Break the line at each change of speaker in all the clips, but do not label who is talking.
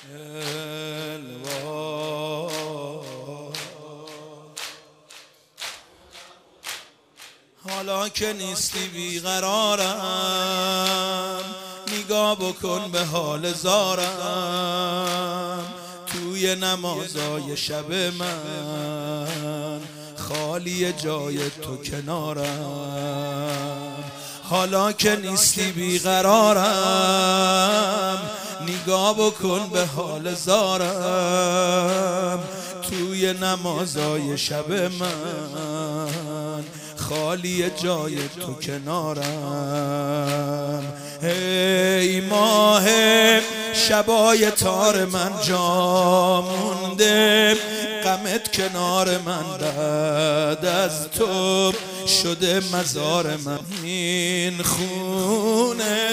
حالا که نیستی بیقرارم، نگاه بکن به حال زارم. توی نمازای شب من خالی جای تو کنارم. حالا که نیستی بیقرارم، نگاه بکن به حال زارم. توی نمازای شب من خالی جای تو کنارم. ای ماه شبای تار من جا مونده، غمت کنار من بعد از تو شده مزار من. این خونه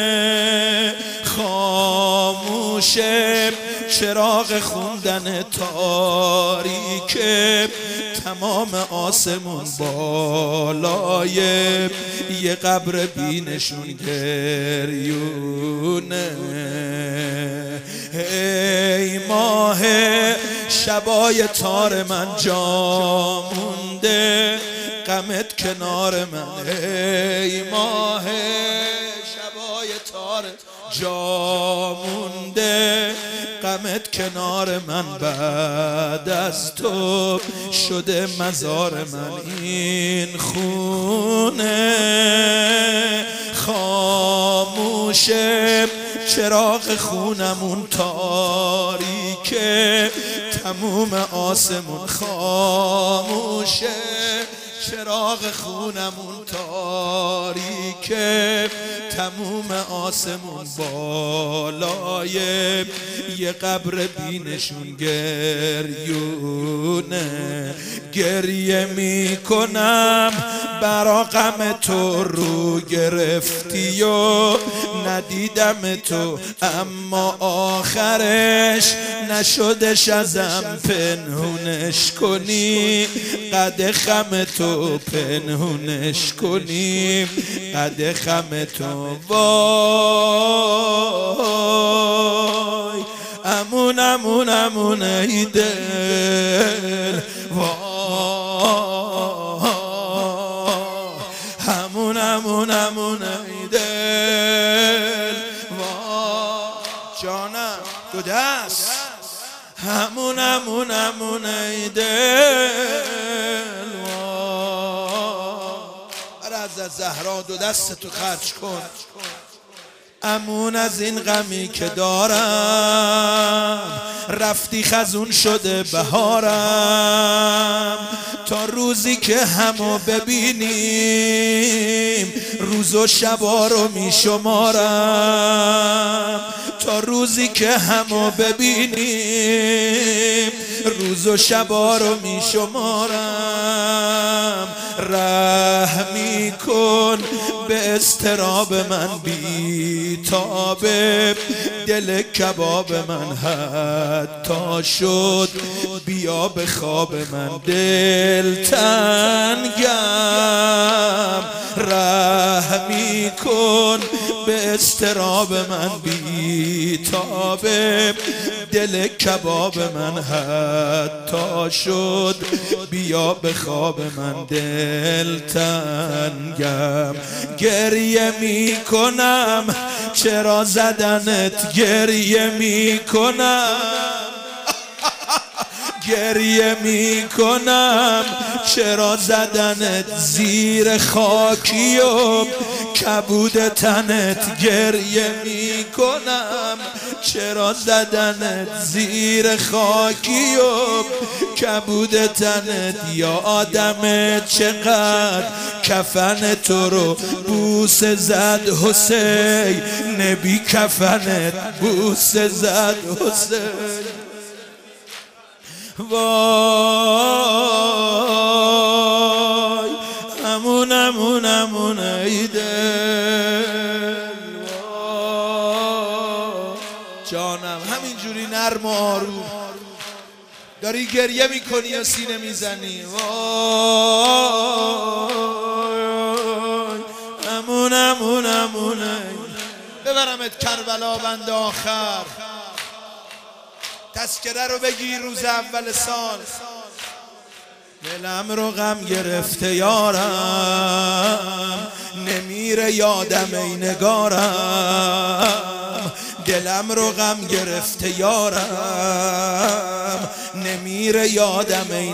خاموشه، چراغ خوندن تاریکه، تمام آسمون بالای یه قبر بینشون گریونه. ای ماه شبای تار من جا مونده، غمت کنار من. ای ماه شبای تار جا مونده، غمت کنار من بعد از تو شده مزار من. این خونه خاموشه، چراغ خونمون تاریکه، تموم آسمون خاموشه، چراغ خونمون تاریکه، تموم آسمون بالای یه قبر بینشون گریونه. گریه میکنم برا غم تو، رو گرفتی و ندیدم تو، اما آخرش نشدش ازم پنهونش کنی. قد خم تو پنهونش کنی، قد خم تو. وای امون امون امون ای دل، وای امون امون امون ای دل، وای جانم دو دست. امون امون امون ای دل، از زهرا دو دست تو خرج کن. امون از این غمی که دارم، رفتی خزون شده بهارم. تا روزی که همو ببینیم، روز و شبا رو می شمارم. تا روزی که همو ببینیم، روز و شبا رو می شمارم. رحمی کن به اضطراب من بی تابه، دل کباب من حتی شد بیا به خواب من. دل تنگم رحمی کن به اضطراب من بی تابه، دل کباب من حتی شد بیا به خواب من. دل تنگم گریه می کنم چرا زدنت، گریه می کنم گریه می کنم چرا زدنت زیر خاکی و کبود تنت. گریه می کنم چرا زدنت زیر خاکی و کبود تنت. یادمت چقدر کفن تو رو بوسه زد حسین، نبی کفنت بوسه زد حسین. وای امون امون امون ای دل، جانم. همینجوری نرم و آروم داری گریه میکنی یا سینه میزنی. وای امون امون امون. ببرمت کربلا بند آخر. تذکره رو بگیر روز اول سال. دلم رو غم گرفته یارم، نمیره یادم ای نگارم. دلم رو غم گرفته یارم، نمیره یادم ای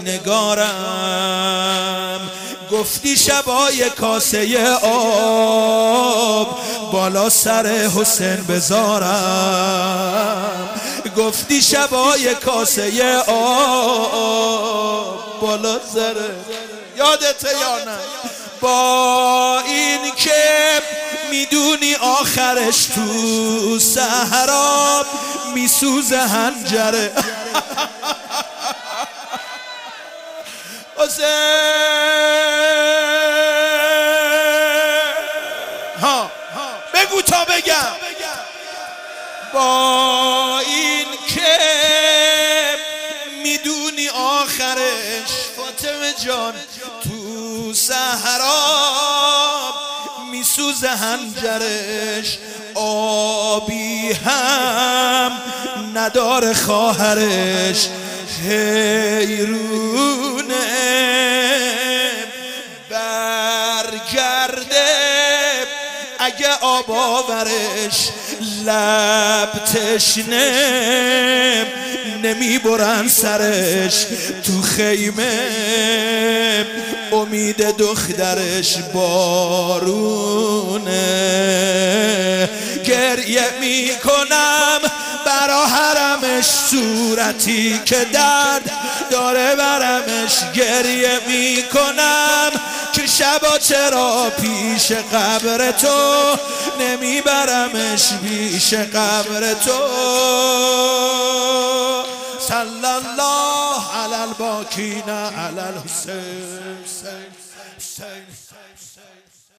نگارم. گفتی شبای کاسه آب بالا سر حسین بذارم. گفتی شبای کاسه آب بالا سر، یادت یا نه؟ با این که میدونی آخرش تو صحرا میسوزه هنجره. حسین ها بگو تا بگم. با این که میدونی آخرش فاطمه جان تو صحرا میسوزه هنجرش، آبی هم نداره خواهرش. حیرونه برگرده اگه آب آورش، لب تشنه نمیبرن سرش. تو خیمه امید دخترش بارونه. گریه میکنم برا حرمش، صورتی که درد داره برمش. گریه میکنم که شبا چرا پیش قبر تو نمیبرمش، پیش قبر تو. صلی الله علی الباکین علی الحسین.